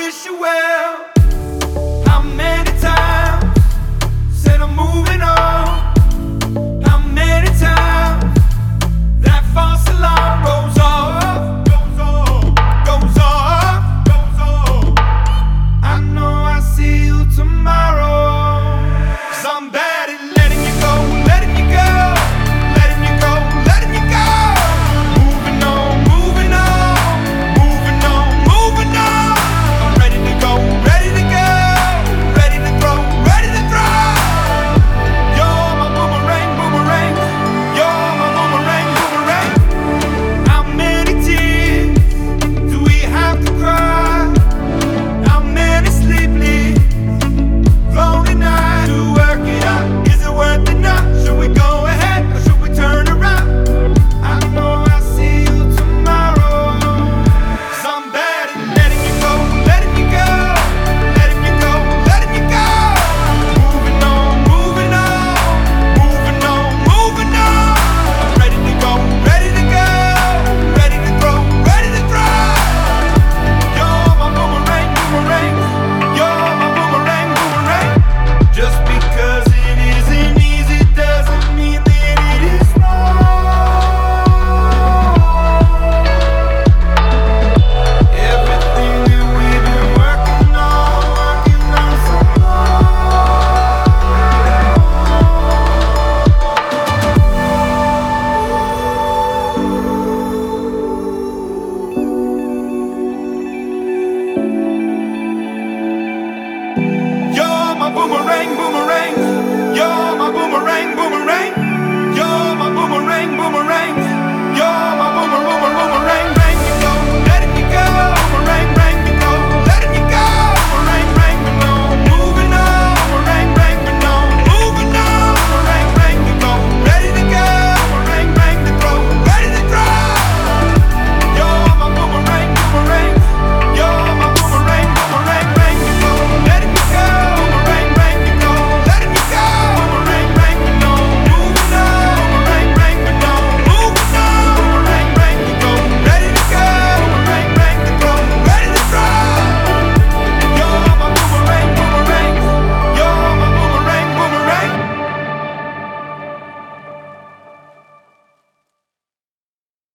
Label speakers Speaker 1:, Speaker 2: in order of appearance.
Speaker 1: wish you well. How many times said I'm moving on? How many times that false alarm goes off, goes off, goes off, goes off? I know I see you tomorrow. 'Cause I'm bad at letting you go, letting you go, letting you go, letting you go. Moving on, moving on, moving on, moving on. I'm ready to go, ready to go, ready to throw, ready to throw. You're my boomerang, boomerang. You're my boomerang, boomerang. How many tears do we have to cry? How many sleepless lonely nights to work it out? Is it worth it now? Should we go ahead or should we turn around? I know I see you tomorrow. 'Cause I'm bad at letting you go, letting you go, letting you go, letting you go. Moving on, moving on, moving on, moving on. I'm ready to go, ready to go, ready to throw, ready to throw. You're my boomerang, boomerang. You're my boomerang, boomerang. Just because it isn't easy doesn't mean that it is wrong. Everything that we've been working on some more. You're my boomerang, boomerang. You're my boomerang, boomerang. You're my boomerang, boomerang. You're my boomerang, boomerang.